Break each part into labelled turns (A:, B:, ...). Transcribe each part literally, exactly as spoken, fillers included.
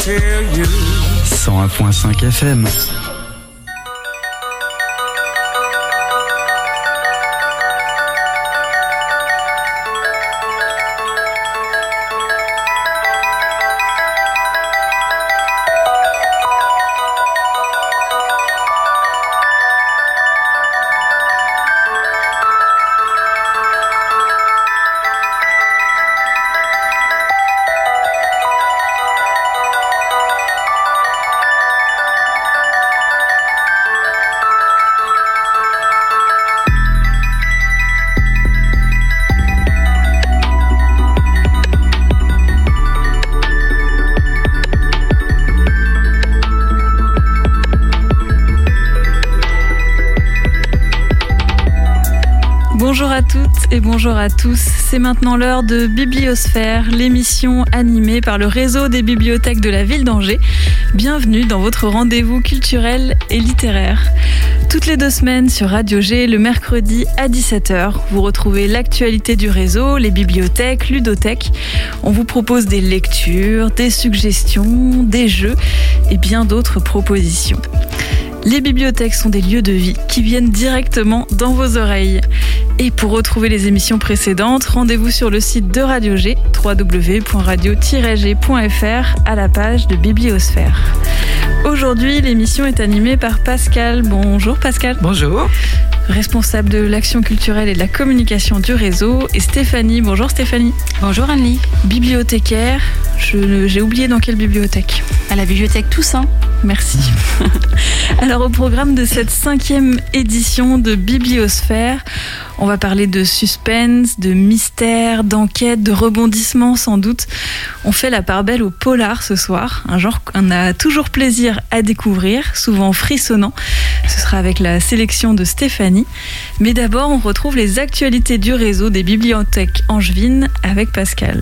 A: tell you.
B: cent un virgule cinq F M.
C: Bonjour à toutes et bonjour à tous. C'est maintenant l'heure de Bibliosphère, l'émission animée par le réseau des bibliothèques de la ville d'Angers. Bienvenue dans votre rendez-vous culturel et littéraire. Toutes les deux semaines sur Radio G, le mercredi à dix-sept heures, vous retrouvez l'actualité du réseau, les bibliothèques, ludothèques. On vous propose des lectures, des suggestions, des jeux et bien d'autres propositions. Les bibliothèques sont des lieux de vie qui viennent directement dans vos oreilles. Et pour retrouver les émissions précédentes, rendez-vous sur le site de Radio G, w w w point radio tiret g point f r, à la page de Bibliosphère. Aujourd'hui, l'émission est animée par Pascal. Bonjour Pascal.
D: Bonjour.
C: Responsable de l'action culturelle et de la communication du réseau. Et Stéphanie. Bonjour Stéphanie.
E: Bonjour Anne-Lie.
C: Bibliothécaire. Je, j'ai oublié dans quelle bibliothèque.
E: À la bibliothèque Toussaint.
C: Merci. Alors au programme de cette cinquième édition de Bibliosphère, on va parler de suspense, de mystère, d'enquête, de rebondissement sans doute. On fait la part belle au polar ce soir, un genre qu'on a toujours plaisir à découvrir, souvent frissonnant. Ce sera avec la sélection de Stéphanie. Mais d'abord, on retrouve les actualités du réseau des bibliothèques angevines avec Pascal.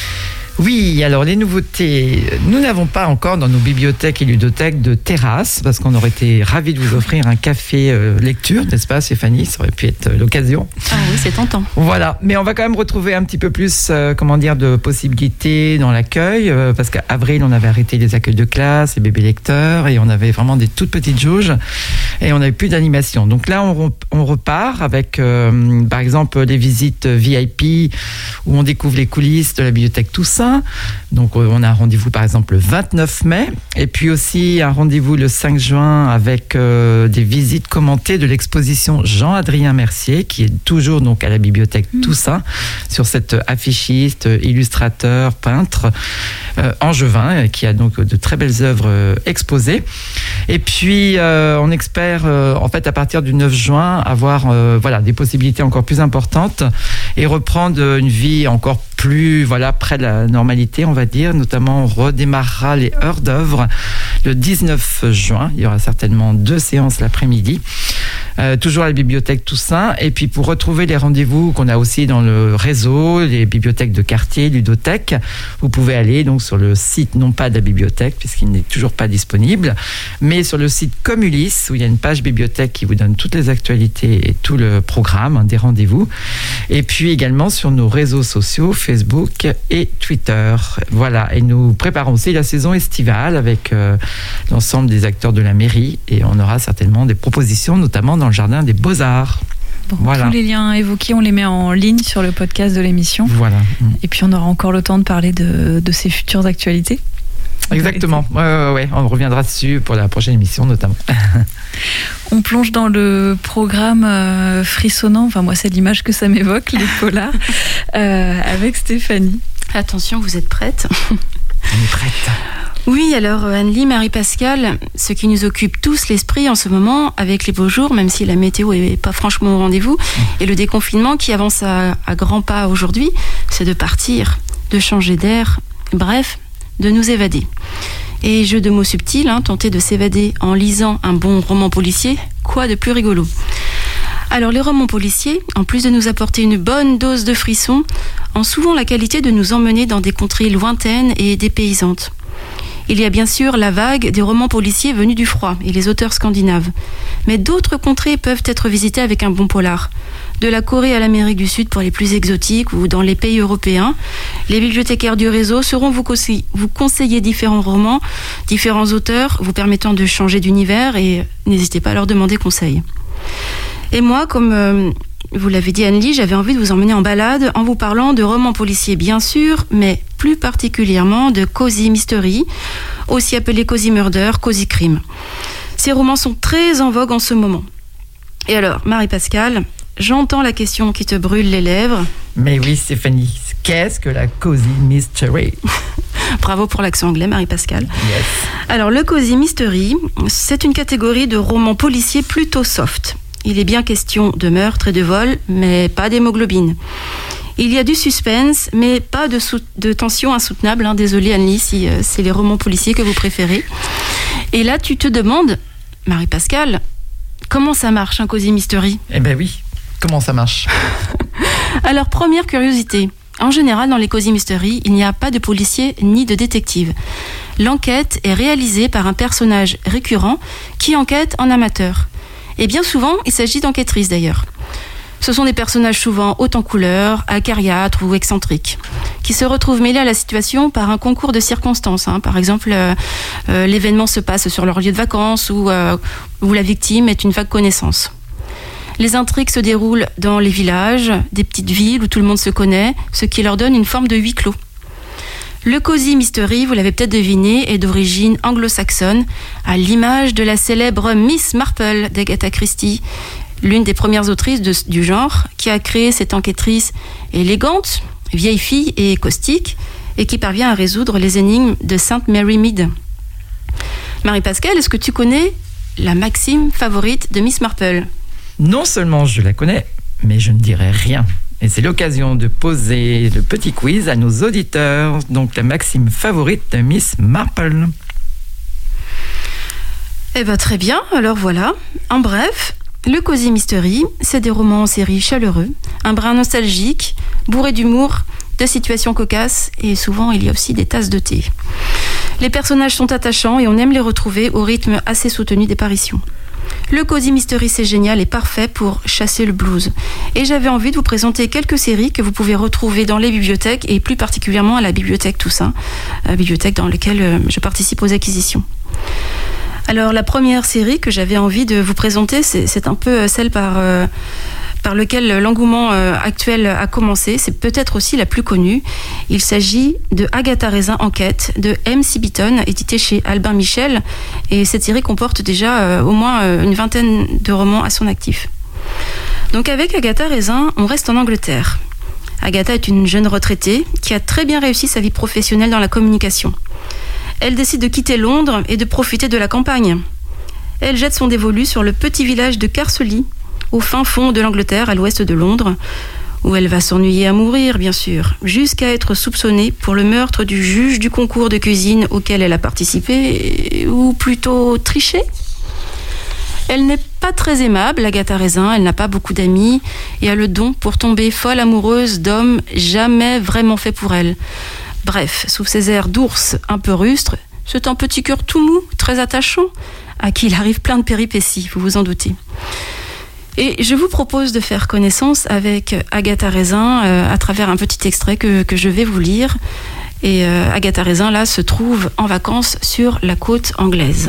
D: Oui, alors les nouveautés, nous n'avons pas encore dans nos bibliothèques et ludothèques de terrasse, parce qu'on aurait été ravis de vous offrir un café euh, lecture, n'est-ce pas Stéphanie? Ça aurait pu être euh, l'occasion.
E: Ah oui, c'est tentant.
D: Voilà, mais on va quand même retrouver un petit peu plus, euh, comment dire, de possibilités dans l'accueil, euh, parce qu'avril, on avait arrêté les accueils de classe, les bébés lecteurs, et on avait vraiment des toutes petites jauges, et on n'avait plus d'animation. Donc là, on, on repart avec, euh, par exemple, les visites V I P, où on découvre les coulisses de la bibliothèque Toussaint. Donc on a un rendez-vous par exemple le vingt-neuf mai et puis aussi un rendez-vous le cinq juin avec euh, des visites commentées de l'exposition Jean-Adrien Mercier qui est toujours donc à la bibliothèque mmh. Toussaint sur cet affichiste, illustrateur, peintre euh, angevin qui a donc de très belles œuvres euh, exposées. Et puis euh, on espère euh, en fait à partir du neuf juin avoir euh, voilà, des possibilités encore plus importantes et reprendre une vie encore plus voilà, près de la normalité, on va dire. Notamment, on redémarrera les heures d'œuvre le dix-neuf juin. Il y aura certainement deux séances l'après-midi. Euh, toujours à la bibliothèque Toussaint. Et puis, pour retrouver les rendez-vous qu'on a aussi dans le réseau, les bibliothèques de quartier, ludothèques, vous pouvez aller donc sur le site, non pas de la bibliothèque, puisqu'il n'est toujours pas disponible, mais sur le site Comulis, où il y a une page bibliothèque qui vous donne toutes les actualités et tout le programme, hein, des rendez-vous. Et puis également sur nos réseaux sociaux, Facebook et Twitter. Voilà, et nous préparons aussi la saison estivale avec euh, l'ensemble des acteurs de la mairie et on aura certainement des propositions, notamment dans le jardin des Beaux-Arts.
C: Bon,
D: voilà.
C: Tous les liens évoqués, on les met en ligne sur le podcast de l'émission.
D: Voilà.
C: Et puis on aura encore le temps de parler de, de ces futures actualités.
D: Exactement, ouais, ouais, ouais. On reviendra dessus pour la prochaine émission notamment.
C: On plonge dans le programme euh, frissonnant, enfin moi c'est l'image que ça m'évoque, les polars, euh, avec Stéphanie.
E: Attention, vous êtes prête?
D: On est prête.
E: Oui, alors Anne-Lie, Marie-Pascal, ce qui nous occupe tous l'esprit en ce moment, avec les beaux jours, même si la météo n'est pas franchement au rendez-vous, et le déconfinement qui avance à, à grands pas aujourd'hui, c'est de partir, de changer d'air, bref, de nous évader. Et jeu de mots subtil, hein, tenter de s'évader en lisant un bon roman policier, quoi de plus rigolo? Alors les romans policiers, en plus de nous apporter une bonne dose de frissons, ont souvent la qualité de nous emmener dans des contrées lointaines et dépaysantes. Il y a bien sûr la vague des romans policiers venus du froid et les auteurs scandinaves. Mais d'autres contrées peuvent être visitées avec un bon polar. De la Corée à l'Amérique du Sud pour les plus exotiques ou dans les pays européens, les bibliothécaires du réseau sauront vous conseiller, vous conseiller différents romans, différents auteurs, vous permettant de changer d'univers et n'hésitez pas à leur demander conseil. Et moi, comme euh, vous l'avez dit Anne-Lie, j'avais envie de vous emmener en balade en vous parlant de romans policiers bien sûr, mais plus particulièrement de cozy mystery, aussi appelé cozy murder, cozy crime. Ces romans sont très en vogue en ce moment. Et alors, Marie-Pascale, j'entends la question qui te brûle les lèvres.
D: Mais oui, Stéphanie, qu'est-ce que la cozy mystery?
E: Bravo pour l'accent anglais, Marie-Pascale.
D: Yes.
E: Alors, le cozy mystery, c'est une catégorie de romans policiers plutôt soft. Il est bien question de meurtre et de vol, mais pas d'hémoglobine. Il y a du suspense, mais pas de, sou- de tension insoutenable. Hein. Désolée Anne-Lie, si euh, c'est les romans policiers que vous préférez. Et là, tu te demandes, Marie-Pascale, comment ça marche un cozy mystery?
D: Eh ben oui, comment ça marche?
E: Alors, première curiosité. En général, dans les cozy mystery, il n'y a pas de policier ni de détective. L'enquête est réalisée par un personnage récurrent qui enquête en amateur. Et bien souvent, il s'agit d'enquêtrices d'ailleurs. Ce sont des personnages souvent hauts en couleur, acariâtres ou excentriques, qui se retrouvent mêlés à la situation par un concours de circonstances. Hein. Par exemple, euh, euh, l'événement se passe sur leur lieu de vacances ou euh, où la victime est une vague connaissance. Les intrigues se déroulent dans les villages, des petites villes où tout le monde se connaît, ce qui leur donne une forme de huis clos. Le cozy mystery, vous l'avez peut-être deviné, est d'origine anglo-saxonne, à l'image de la célèbre Miss Marple d'Agatha Christie, l'une des premières autrices de, du genre, qui a créé cette enquêtrice élégante, vieille fille et caustique, et qui parvient à résoudre les énigmes de Sainte Mary Mead. Marie-Pascale, est-ce que tu connais la maxime favorite de Miss Marple?
D: Non seulement je la connais, mais je ne dirai rien. Et c'est l'occasion de poser le petit quiz à nos auditeurs. Donc la maxime favorite de Miss Marple.
E: Eh bien très bien, alors voilà. En bref, le cozy mystery, c'est des romans en série chaleureux, un brin nostalgique, bourré d'humour, de situations cocasses et souvent il y a aussi des tasses de thé. Les personnages sont attachants et on aime les retrouver au rythme assez soutenu des parutions. Le cozy mystery, c'est génial et parfait pour chasser le blues. Et j'avais envie de vous présenter quelques séries que vous pouvez retrouver dans les bibliothèques et plus particulièrement à la bibliothèque Toussaint, la bibliothèque dans laquelle je participe aux acquisitions. Alors la première série que j'avais envie de vous présenter, c'est, c'est un peu celle par, euh, par laquelle l'engouement euh, actuel a commencé. C'est peut-être aussi la plus connue. Il s'agit de Agatha Raisin Enquête de M C Beaton, édité chez Albin Michel. Et cette série comporte déjà euh, au moins euh, une vingtaine de romans à son actif. Donc avec Agatha Raisin, on reste en Angleterre. Agatha est une jeune retraitée qui a très bien réussi sa vie professionnelle dans la communication. Elle décide de quitter Londres et de profiter de la campagne. Elle jette son dévolu sur le petit village de Carsley, au fin fond de l'Angleterre, à l'ouest de Londres, où elle va s'ennuyer à mourir, bien sûr, jusqu'à être soupçonnée pour le meurtre du juge du concours de cuisine auquel elle a participé, ou plutôt triché. Elle n'est pas très aimable, Agatha Raisin, elle n'a pas beaucoup d'amis, et a le don pour tomber folle amoureuse d'hommes jamais vraiment faits pour elle. Bref, sous ses airs d'ours un peu rustre, c'est un petit cœur tout mou, très attachant, à qui il arrive plein de péripéties, vous vous en doutez. Et je vous propose de faire connaissance avec Agatha Raisin euh, à travers un petit extrait que, que je vais vous lire. Et euh, Agatha Raisin, là, se trouve en vacances sur la côte anglaise.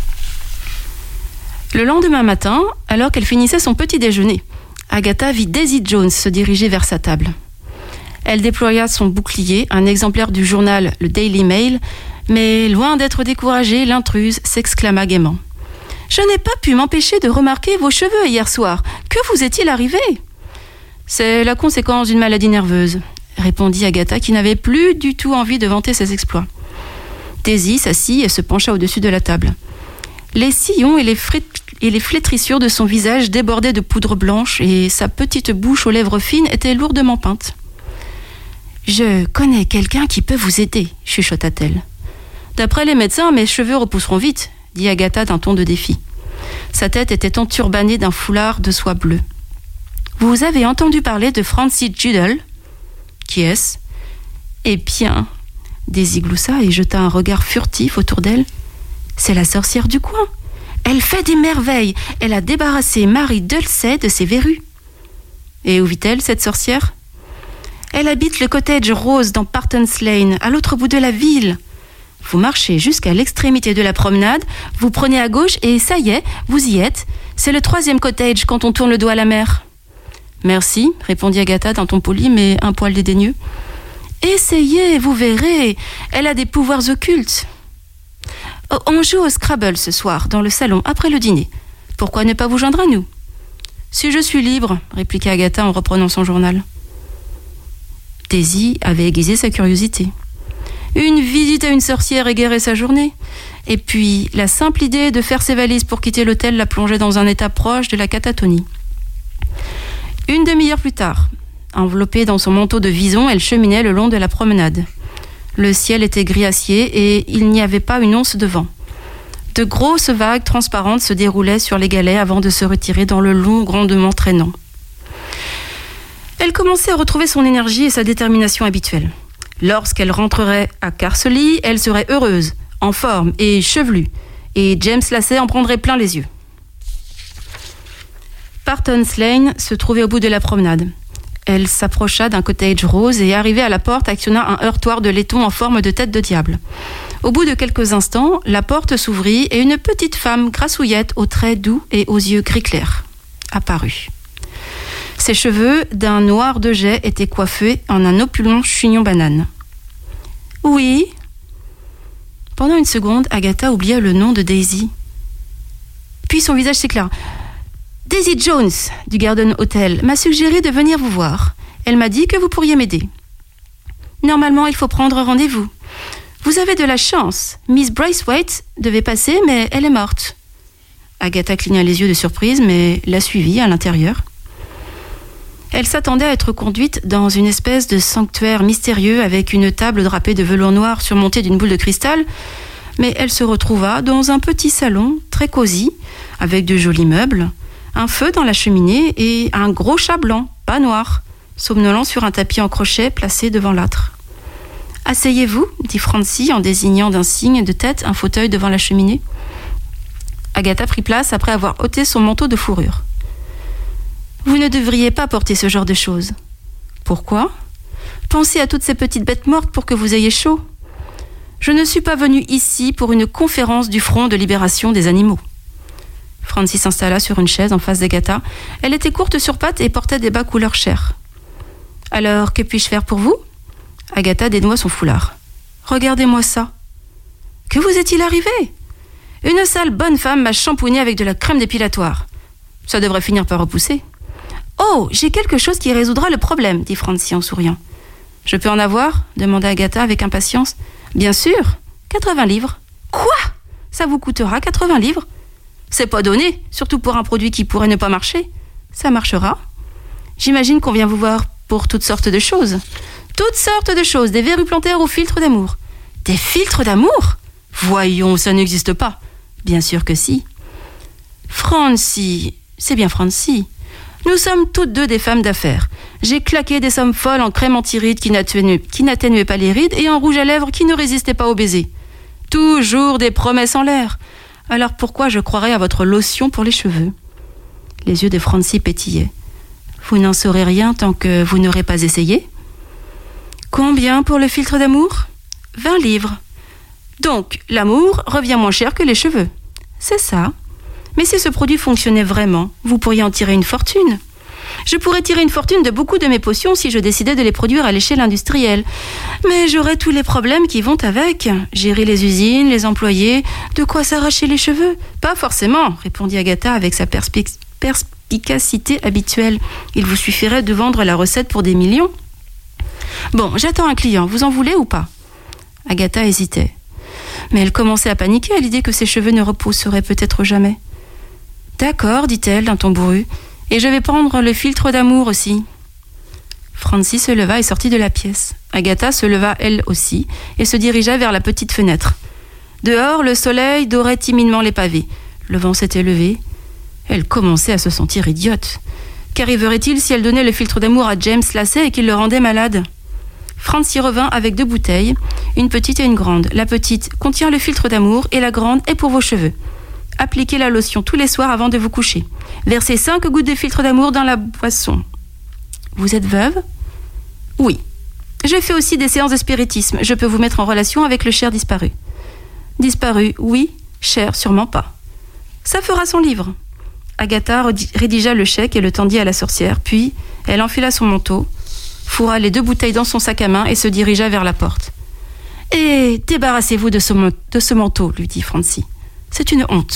E: Le lendemain matin, alors qu'elle finissait son petit déjeuner, Agatha vit Daisy Jones se diriger vers sa table. Elle déploya son bouclier, un exemplaire du journal Le Daily Mail, mais loin d'être découragée, l'intruse s'exclama gaiement. « Je n'ai pas pu m'empêcher de remarquer vos cheveux hier soir. Que vous est-il arrivé ?»« C'est la conséquence d'une maladie nerveuse, » répondit Agatha, qui n'avait plus du tout envie de vanter ses exploits. Daisy s'assit et se pencha au-dessus de la table. Les sillons et les, frit- et les flétrissures de son visage débordaient de poudre blanche et sa petite bouche aux lèvres fines était lourdement peinte. « Je connais quelqu'un qui peut vous aider, » chuchota-t-elle. « D'après les médecins, mes cheveux repousseront vite, » dit Agatha d'un ton de défi. Sa tête était enturbanée d'un foulard de soie bleue. « Vous avez entendu parler de Francie Juddle ?»« Qui est-ce ?»« Eh bien, » Daisy gloussa et jeta un regard furtif autour d'elle. « C'est la sorcière du coin. Elle fait des merveilles. Elle a débarrassé Marie Dulcet de ses verrues. » Et où vit-elle, cette sorcière ? Elle habite le cottage rose dans Parton's Lane, à l'autre bout de la ville. Vous marchez jusqu'à l'extrémité de la promenade, vous prenez à gauche et ça y est, vous y êtes. C'est le troisième cottage quand on tourne le dos à la mer. Merci, répondit Agatha d'un ton poli mais un poil dédaigneux. Essayez, vous verrez, elle a des pouvoirs occultes. Oh, on joue au Scrabble ce soir, dans le salon, après le dîner. Pourquoi ne pas vous joindre à nous ? Si je suis libre, répliqua Agatha en reprenant son journal. Daisy avait aiguisé sa curiosité. Une visite à une sorcière égarait sa journée. Et puis, la simple idée de faire ses valises pour quitter l'hôtel la plongeait dans un état proche de la catatonie. Une demi-heure plus tard, enveloppée dans son manteau de vison, elle cheminait le long de la promenade. Le ciel était gris acier et il n'y avait pas une once de vent. De grosses vagues transparentes se déroulaient sur les galets avant de se retirer dans le long grondement traînant. Elle commençait à retrouver son énergie et sa détermination habituelle. Lorsqu'elle rentrerait à Carsley, elle serait heureuse, en forme et chevelue, et James Lacey en prendrait plein les yeux. Parton's Lane se trouvait au bout de la promenade. Elle s'approcha d'un cottage rose et, arrivée à la porte, actionna un heurtoir de laiton en forme de tête de diable. Au bout de quelques instants, la porte s'ouvrit et une petite femme grassouillette aux traits doux et aux yeux gris clair apparut. Ses cheveux, d'un noir de jais, étaient coiffés en un opulent chignon banane. « Oui ?» Pendant une seconde, Agatha oublia le nom de Daisy. Puis son visage s'éclaira. « Daisy Jones, du Garden Hotel, m'a suggéré de venir vous voir. Elle m'a dit que vous pourriez m'aider. Normalement, il faut prendre rendez-vous. Vous avez de la chance. Miss Braithwaite devait passer, mais elle est morte. » Agatha cligna les yeux de surprise, mais la suivit à l'intérieur. Elle s'attendait à être conduite dans une espèce de sanctuaire mystérieux avec une table drapée de velours noir surmontée d'une boule de cristal, mais elle se retrouva dans un petit salon très cosy, avec de jolis meubles, un feu dans la cheminée et un gros chat blanc, pas noir, somnolant sur un tapis en crochet placé devant l'âtre. « Asseyez-vous » dit Francie en désignant d'un signe de tête un fauteuil devant la cheminée. Agatha prit place après avoir ôté son manteau de fourrure. Vous ne devriez pas porter ce genre de choses. Pourquoi ? Pensez à toutes ces petites bêtes mortes pour que vous ayez chaud. Je ne suis pas venue ici pour une conférence du Front de libération des animaux. Francie s'installa sur une chaise en face d'Agatha. Elle était courte sur pattes et portait des bas couleur chair. Alors, que puis-je faire pour vous ? Agatha dénoua son foulard. Regardez-moi ça. Que vous est-il arrivé ? Une sale bonne femme m'a champouiné avec de la crème dépilatoire. Ça devrait finir par repousser. Oh, j'ai quelque chose qui résoudra le problème, dit Francie en souriant. Je peux en avoir ? Demanda Agatha avec impatience. Bien sûr, quatre-vingts livres. Quoi ? Ça vous coûtera quatre-vingts livres ? C'est pas donné, surtout pour un produit qui pourrait ne pas marcher. Ça marchera. J'imagine qu'on vient vous voir pour toutes sortes de choses. Toutes sortes de choses, des verrues plantaires aux filtres d'amour. Des filtres d'amour ? Voyons, ça n'existe pas. Bien sûr que si. Francie, c'est bien Francie. Nous sommes toutes deux des femmes d'affaires. J'ai claqué des sommes folles en crème anti-rides qui n'atténuaient, qui n'atténuaient pas les rides et en rouge à lèvres qui ne résistaient pas au baiser. Toujours des promesses en l'air. Alors pourquoi je croirais à votre lotion pour les cheveux ? Les yeux de Francie pétillaient. Vous n'en saurez rien tant que vous n'aurez pas essayé ? Combien pour le filtre d'amour ? vingt livres. Donc, l'amour revient moins cher que les cheveux. C'est ça. Mais si ce produit fonctionnait vraiment, vous pourriez en tirer une fortune. Je pourrais tirer une fortune de beaucoup de mes potions si je décidais de les produire à l'échelle industrielle. Mais j'aurais tous les problèmes qui vont avec. Gérer les usines, les employés, de quoi s'arracher les cheveux. Pas forcément, répondit Agatha avec sa perspic- perspicacité habituelle. Il vous suffirait de vendre la recette pour des millions. Bon, j'attends un client. Vous en voulez ou pas ? Agatha hésitait. Mais elle commençait à paniquer à l'idée que ses cheveux ne repousseraient peut-être jamais. D'accord, dit-elle d'un ton bourru. Et je vais prendre le filtre d'amour aussi. Francie se leva et sortit de la pièce. Agatha se leva elle aussi et se dirigea vers la petite fenêtre. Dehors, le soleil dorait timidement les pavés. Le vent s'était levé. Elle commençait à se sentir idiote. Qu'arriverait-il si elle donnait le filtre d'amour à James Lacey et qu'il le rendait malade ? Francie revint avec deux bouteilles, une petite et une grande. La petite contient le filtre d'amour et la grande est pour vos cheveux. Appliquez la lotion tous les soirs avant de vous coucher. Versez cinq gouttes de filtre d'amour dans la boisson. Vous êtes veuve ? Oui. Je fais aussi des séances de spiritisme. Je peux vous mettre en relation avec le cher disparu. Disparu, oui. Cher, sûrement pas. Ça fera son livre. Agatha rédigea le chèque et le tendit à la sorcière, puis elle enfila son manteau, fourra les deux bouteilles dans son sac à main et se dirigea vers la porte. « Et débarrassez-vous de ce, de ce manteau, lui dit Francie. C'est une honte. »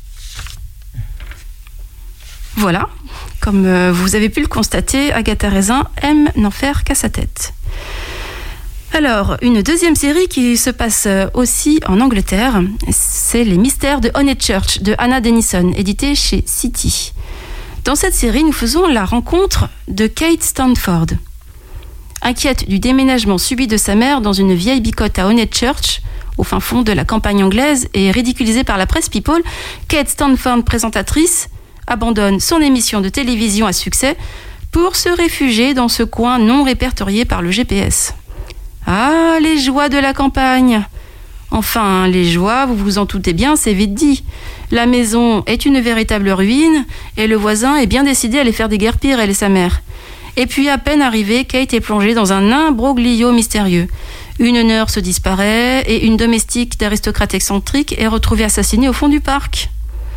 E: Voilà, comme euh, vous avez pu le constater, Agatha Raisin aime n'en faire qu'à sa tête. Alors, une deuxième série qui se passe aussi en Angleterre, c'est Les Mystères de Honeychurch de Anna Denison, édité chez City. Dans cette série, nous faisons la rencontre de Kate Stanford. Inquiète du déménagement subi de sa mère dans une vieille bicoque à Honeychurch, au fin fond de la campagne anglaise, et ridiculisée par la presse People, Kate Stanford, présentatrice, abandonne son émission de télévision à succès pour se réfugier dans ce coin non répertorié par le G P S. Ah, les joies de la campagne! Enfin, les joies, vous vous en doutez bien, c'est vite dit. La maison est une véritable ruine et le voisin est bien décidé à aller faire des guerres pires, elle et sa mère. Et puis, à peine arrivée, Kate est plongée dans un imbroglio mystérieux. Une nurse disparaît et une domestique d'aristocrate excentrique est retrouvée assassinée au fond du parc.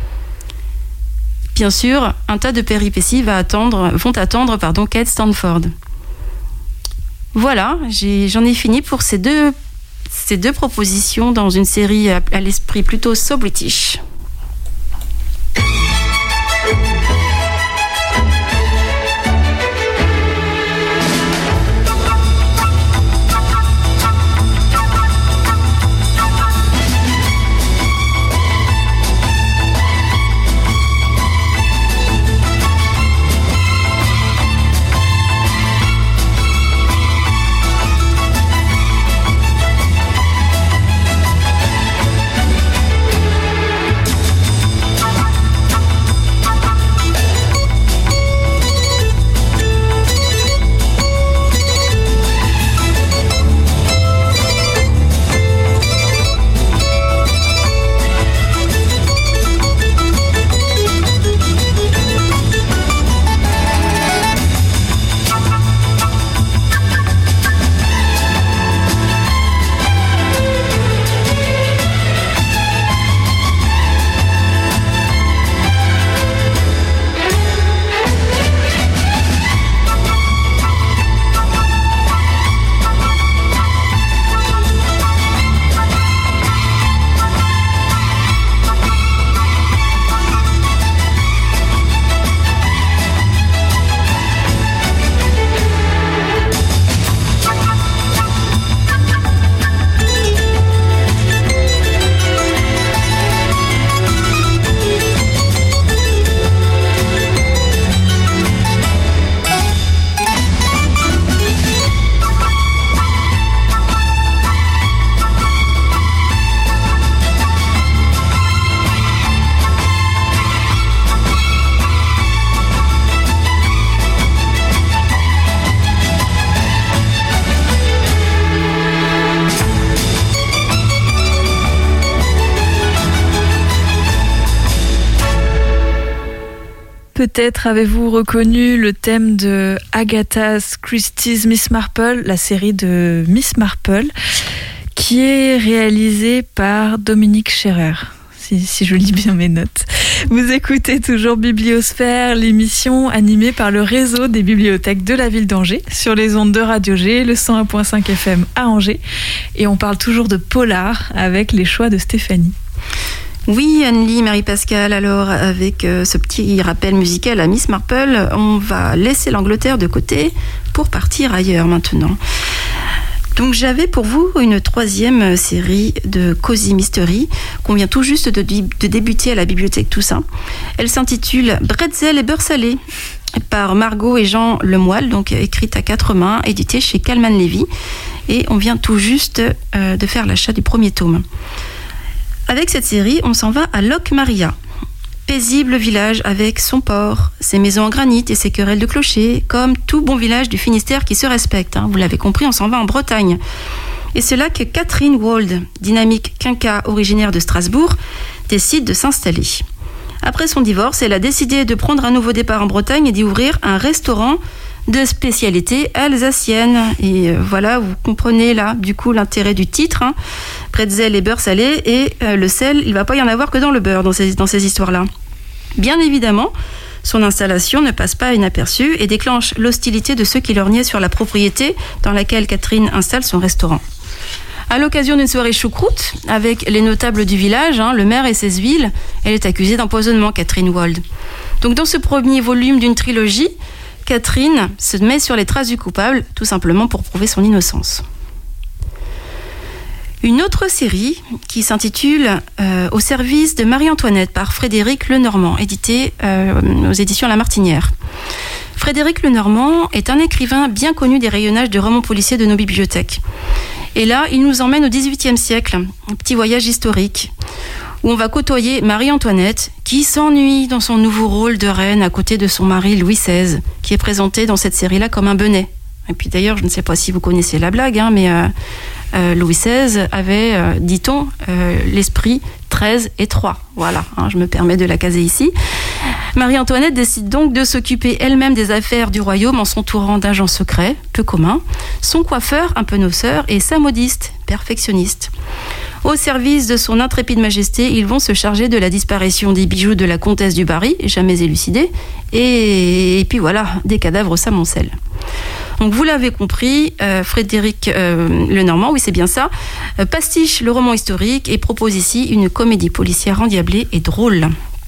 E: Bien sûr, un tas de péripéties va attendre, vont attendre pardon, Kate Stanford. Voilà, j'ai, j'en ai fini pour ces deux, ces deux propositions dans une série à, à l'esprit plutôt so British.
C: Peut-être avez-vous reconnu le thème de Agatha Christie's Miss Marple, la série de Miss Marple, qui est réalisée par Dominique Scherer, si, si je lis bien mes notes. Vous écoutez toujours Bibliosphère, l'émission animée par le réseau des bibliothèques de la ville d'Angers, sur les ondes de Radio G, le cent un virgule cinq F M à Angers. Et on parle toujours de polar avec les choix de Stéphanie.
E: Oui, Anne-Lie, Marie-Pascale, alors avec euh, ce petit rappel musical à Miss Marple, on va laisser l'Angleterre de côté pour partir ailleurs maintenant. Donc j'avais pour vous une troisième série de Cozy Mystery qu'on vient tout juste de, de débuter à la bibliothèque Toussaint. Elle s'intitule Bretzel et beurre salé par Margot et Jean Lemoyle, donc écrite à quatre mains, éditée chez Calman Levy. Et on vient tout juste euh, de faire l'achat du premier tome. Avec cette série, on s'en va à Loch Maria. Paisible village avec son port, ses maisons en granit et ses querelles de clochers, comme tout bon village du Finistère qui se respecte. Hein. Vous l'avez compris, on s'en va en Bretagne. Et c'est là que Catherine Wald, dynamique quinca originaire de Strasbourg, décide de s'installer. Après son divorce, elle a décidé de prendre un nouveau départ en Bretagne et d'y ouvrir un restaurant de spécialité alsacienne. Et euh, voilà, vous comprenez là, du coup, l'intérêt du titre. Hein. Pretzel et beurre salé. Et euh, le sel, il ne va pas y en avoir que dans le beurre, dans ces, dans ces histoires-là. Bien évidemment, son installation ne passe pas inaperçue et déclenche l'hostilité de ceux qui lorgnaient sur la propriété dans laquelle Catherine installe son restaurant. À l'occasion d'une soirée choucroute, avec les notables du village, hein, le maire et ses huiles, elle est accusée d'empoisonnement, Catherine Wald. Donc dans ce premier volume d'une trilogie, Catherine se met sur les traces du coupable, tout simplement pour prouver son innocence. Une autre série qui s'intitule euh, « Au service de Marie-Antoinette » par Frédéric Lenormand, édité euh, aux éditions La Martinière. Frédéric Lenormand est un écrivain bien connu des rayonnages de romans policiers de nos bibliothèques. Et là, il nous emmène au dix-huitième siècle, un petit voyage historique, où on va côtoyer Marie-Antoinette, qui s'ennuie dans son nouveau rôle de reine à côté de son mari Louis seize, qui est présenté dans cette série-là comme un benet. Et puis d'ailleurs, je ne sais pas si vous connaissez la blague, hein, mais euh, euh, Louis seize avait, euh, dit-on, euh, l'esprit treize et trois. Voilà, hein, je me permets de la caser ici. Marie-Antoinette décide donc de s'occuper elle-même des affaires du royaume en s'entourant d'agents secrets, peu communs, son coiffeur, un peu noceur, et sa modiste, perfectionniste. Au service de son intrépide majesté, ils vont se charger de la disparition des bijoux de la comtesse du Barry, jamais élucidés, et, et puis voilà, des cadavres s'amoncellent. Donc vous l'avez compris, euh, Frédéric euh, Lenormand, oui c'est bien ça, euh, pastiche le roman historique et propose ici une comédie policière endiablée et drôle.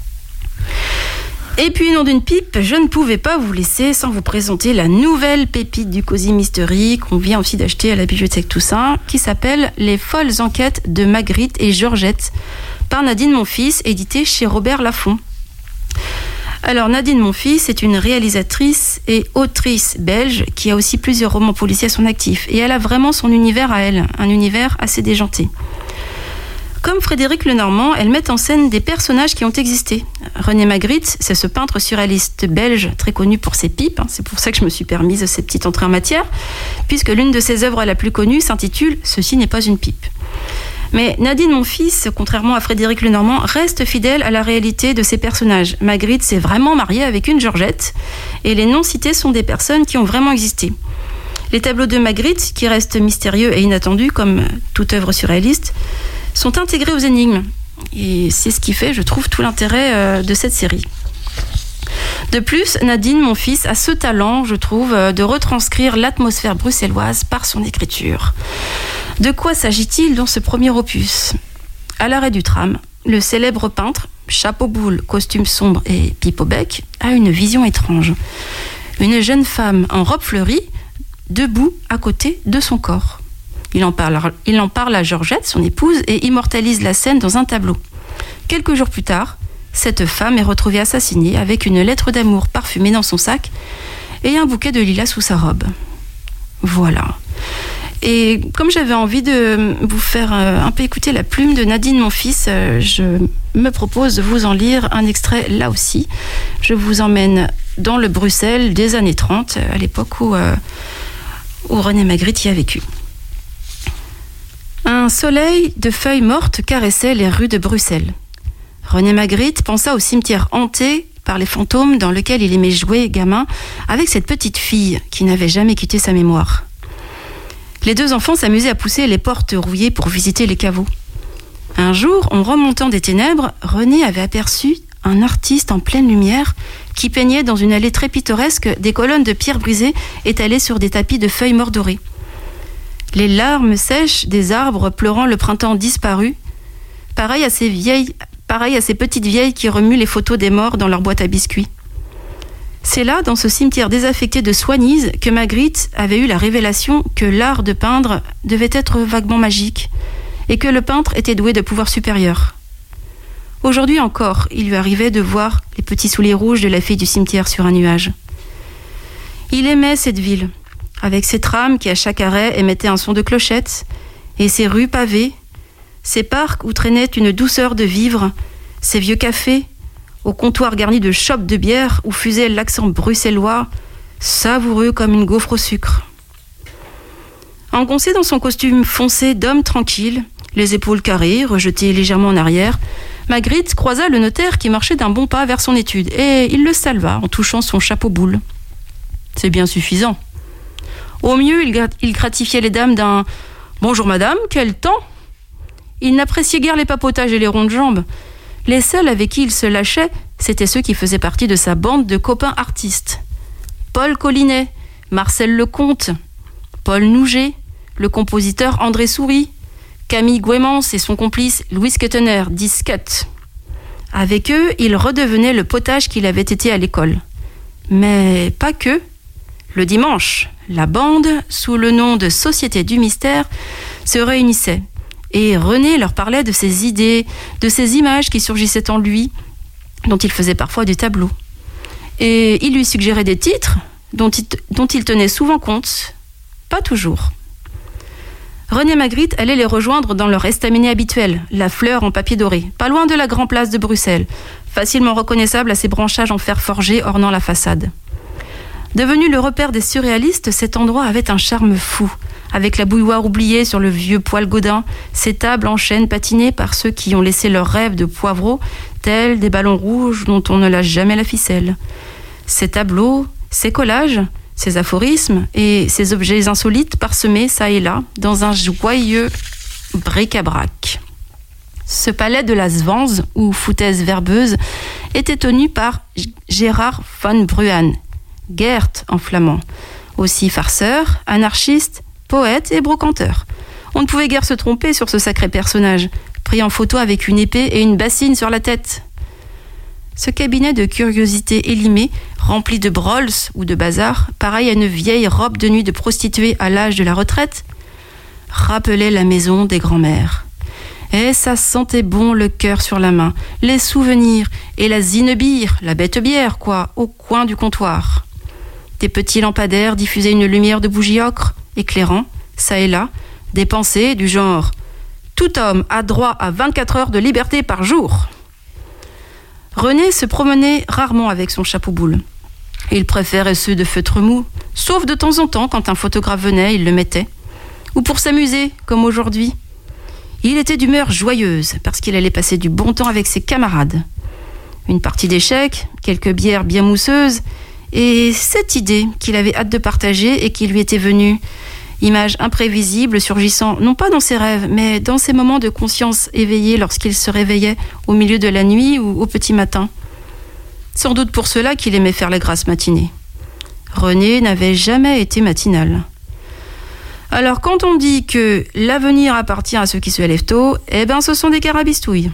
E: Et puis, nom d'une pipe, je ne pouvais pas vous laisser sans vous présenter la nouvelle pépite du Cosy Mystery qu'on vient aussi d'acheter à la Bibliothèque Toussaint, qui s'appelle « Les folles enquêtes de Magritte et Georgette » par Nadine Monfils, édité chez Robert Laffont. Alors, Nadine Monfils est une réalisatrice et autrice belge qui a aussi plusieurs romans policiers à son actif. Et elle a vraiment son univers à elle, un univers assez déjanté. Comme Frédéric Lenormand, elle met en scène des personnages qui ont existé. René Magritte, c'est ce peintre surréaliste belge très connu pour ses pipes. C'est pour ça que je me suis permise ces petites entrées en matière, puisque l'une de ses œuvres la plus connue s'intitule « Ceci n'est pas une pipe ». Mais Nadine Monfils, contrairement à Frédéric Lenormand, reste fidèle à la réalité de ses personnages. Magritte s'est vraiment mariée avec une Georgette, et les noms cités sont des personnes qui ont vraiment existé. Les tableaux de Magritte, qui restent mystérieux et inattendus, comme toute œuvre surréaliste, sont intégrés aux énigmes. Et c'est ce qui fait, je trouve, tout l'intérêt euh, de cette série. De plus, Nadine Monfils a ce talent, je trouve, de retranscrire l'atmosphère bruxelloise par son écriture. De quoi s'agit-il dans ce premier opus ? À l'arrêt du tram, le célèbre peintre, chapeau boule, costume sombre et pipe au bec, a une vision étrange. Une jeune femme en robe fleurie, debout à côté de son corps. Il en parle, il en parle à Georgette, son épouse, et immortalise la scène dans un tableau. Quelques jours plus tard, cette femme est retrouvée assassinée avec une lettre d'amour parfumée dans son sac et un bouquet de lilas sous sa robe. Voilà. Et comme j'avais envie de vous faire un peu écouter la plume de Nadine Monfils, je me propose de vous en lire un extrait là aussi. Je vous emmène dans le Bruxelles des années trente, à l'époque où, euh, où René Magritte y a vécu. Un soleil de feuilles mortes caressait les rues de Bruxelles. René Magritte pensa au cimetière hanté par les fantômes dans lequel il aimait jouer, gamin, avec cette petite fille qui n'avait jamais quitté sa mémoire. Les deux enfants s'amusaient à pousser les portes rouillées pour visiter les caveaux. Un jour, en remontant des ténèbres, René avait aperçu un artiste en pleine lumière qui peignait dans une allée très pittoresque des colonnes de pierre brisées étalées sur des tapis de feuilles mordorées. Les larmes sèches des arbres pleurant le printemps disparu, pareil à ces vieilles, pareil à ces petites vieilles qui remuent les photos des morts dans leur boîte à biscuits. C'est là, dans ce cimetière désaffecté de Soignies, que Magritte avait eu la révélation que l'art de peindre devait être vaguement magique et que le peintre était doué de pouvoirs supérieurs. Aujourd'hui encore, il lui arrivait de voir les petits souliers rouges de la fille du cimetière sur un nuage. Il aimait cette ville, avec ses trams qui à chaque arrêt émettaient un son de clochette, et ses rues pavées, ses parcs où traînait une douceur de vivre, ses vieux cafés, au comptoir garni de chopes de bière où fusait l'accent bruxellois, savoureux comme une gaufre au sucre. Engoncé dans son costume foncé d'homme tranquille, les épaules carrées, rejetées légèrement en arrière, Magritte croisa le notaire qui marchait d'un bon pas vers son étude, et il le salua en touchant son chapeau boule. C'est bien suffisant. Au mieux, il, grat- il gratifiait les dames d'un « Bonjour madame, quel temps ?» Il n'appréciait guère les papotages et les ronds de jambes. Les seuls avec qui il se lâchait, c'étaient ceux qui faisaient partie de sa bande de copains artistes. Paul Collinet, Marcel Lecomte, Paul Nouget, le compositeur André Souris, Camille Guémens et son complice Louis Kettener, dit Scut. Avec eux, il redevenait le potage qu'il avait été à l'école. Mais pas que. Le dimanche, la bande, sous le nom de Société du Mystère, se réunissait. Et René leur parlait de ses idées, de ses images qui surgissaient en lui, dont il faisait parfois du tableau. Et il lui suggérait des titres dont il, dont il tenait souvent compte, pas toujours. René et Magritte allaient les rejoindre dans leur estaminet habituel, la fleur en papier doré, pas loin de la Grand Place de Bruxelles, facilement reconnaissable à ses branchages en fer forgé ornant la façade. Devenu le repère des surréalistes, cet endroit avait un charme fou, avec la bouilloire oubliée sur le vieux poêle Gaudin, ces tables en chêne patinées par ceux qui ont laissé leurs rêves de poivreaux, tels des ballons rouges dont on ne lâche jamais la ficelle. Ces tableaux, ces collages, ces aphorismes et ces objets insolites parsemés çà et là dans un joyeux bric-à-brac. Ce palais de la Svanz, ou foutaise verbeuse, était tenu par Gérard von Bruan, Gert en flamand, aussi farceur, anarchiste, poète et brocanteur. On ne pouvait guère se tromper sur ce sacré personnage, pris en photo avec une épée et une bassine sur la tête. Ce cabinet de curiosités élimées, rempli de brols ou de bazar, pareil à une vieille robe de nuit de prostituée à l'âge de la retraite, rappelait la maison des grands-mères. Et ça sentait bon le cœur sur la main, les souvenirs et la zinebire, la bête bière, quoi, au coin du comptoir. Des petits lampadaires diffusaient une lumière de bougie ocre, éclairant, çà et là, des pensées du genre « Tout homme a droit à vingt-quatre heures de liberté par jour ». René se promenait rarement avec son chapeau-boule. Il préférait ceux de feutre mou, sauf de temps en temps quand un photographe venait, il le mettait. Ou pour s'amuser, comme aujourd'hui. Il était d'humeur joyeuse, parce qu'il allait passer du bon temps avec ses camarades. Une partie d'échecs, quelques bières bien mousseuses, et cette idée qu'il avait hâte de partager et qui lui était venue, image imprévisible surgissant non pas dans ses rêves, mais dans ses moments de conscience éveillée lorsqu'il se réveillait au milieu de la nuit ou au petit matin. Sans doute pour cela qu'il aimait faire les grasses matinées. René n'avait jamais été matinal. Alors quand on dit que l'avenir appartient à ceux qui se lèvent tôt, eh ben ce sont des carabistouilles.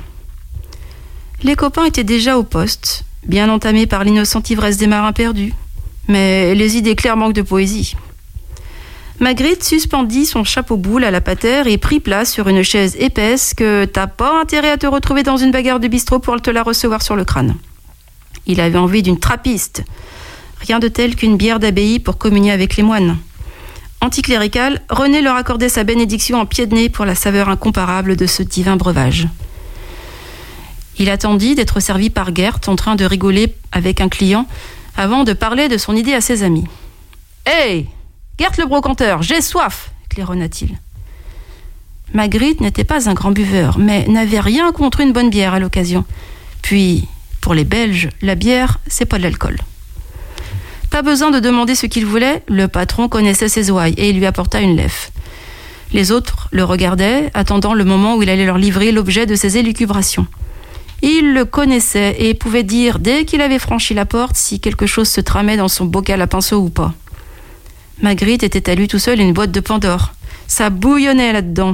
E: Les copains étaient déjà au poste, bien entamés par l'innocente ivresse des marins perdus, mais les idées claires manquent de poésie. Magritte suspendit son chapeau-boule à la patère et prit place sur une chaise épaisse que t'as pas intérêt à te retrouver dans une bagarre de bistrot pour te la recevoir sur le crâne. Il avait envie d'une trappiste, rien de tel qu'une bière d'abbaye pour communier avec les moines. Anticlérical, René leur accordait sa bénédiction en pied de nez pour la saveur incomparable de ce divin breuvage. Il attendit d'être servi par Gert en train de rigoler avec un client avant de parler de son idée à ses amis. « Hey, Gert le brocanteur, j'ai soif !» claironna-t-il. Magritte n'était pas un grand buveur, mais n'avait rien contre une bonne bière à l'occasion. Puis, pour les Belges, la bière, c'est pas de l'alcool. Pas besoin de demander ce qu'il voulait, le patron connaissait ses ouailles et il lui apporta une lèvre. Les autres le regardaient, attendant le moment où il allait leur livrer l'objet de ses élucubrations. Il le connaissait et pouvait dire dès qu'il avait franchi la porte si quelque chose se tramait dans son bocal à pinceau ou pas. Magritte était à lui tout seul une boîte de Pandore. Ça bouillonnait là-dedans.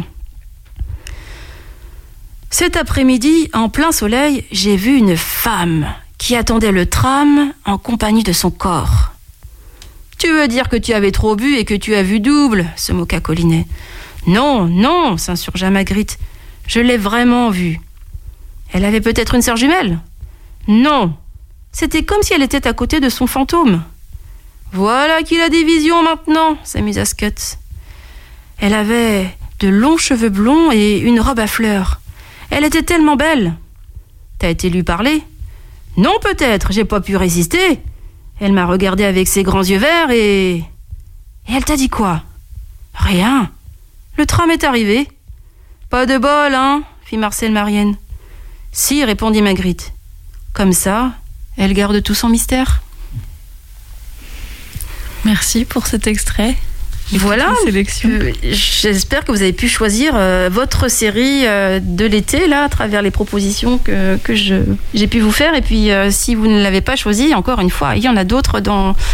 E: Cet après-midi, en plein soleil, j'ai vu une femme qui attendait le tram en compagnie de son corps. « Tu veux dire que tu avais trop bu et que tu as vu double ?» se moqua Collinet. « Non, non !» s'insurgea Magritte. « Je l'ai vraiment vue. » Elle avait peut-être une sœur jumelle ? Non, c'était comme si elle était à côté de son fantôme. « Voilà qu'il a des visions maintenant !» s'amusa Scut. Elle avait de longs cheveux blonds et une robe à fleurs. Elle était tellement belle. « T'as été lui parler ?»« Non, peut-être, j'ai pas pu résister. » Elle m'a regardé avec ses grands yeux verts et... Et elle t'a dit quoi ? Rien. Le tram est arrivé. Pas de bol, hein ? Fit Marcel Marienne. Si, répondit Magritte. Comme ça, elle garde tout son mystère.
C: Merci pour cet extrait.
E: Voilà,
C: sélection.
E: Euh, j'espère que vous avez pu choisir euh, votre série euh, de l'été là à travers les propositions que, que je, j'ai pu vous faire. Et puis euh, si vous ne l'avez pas choisi, encore une fois, il y en a d'autres dans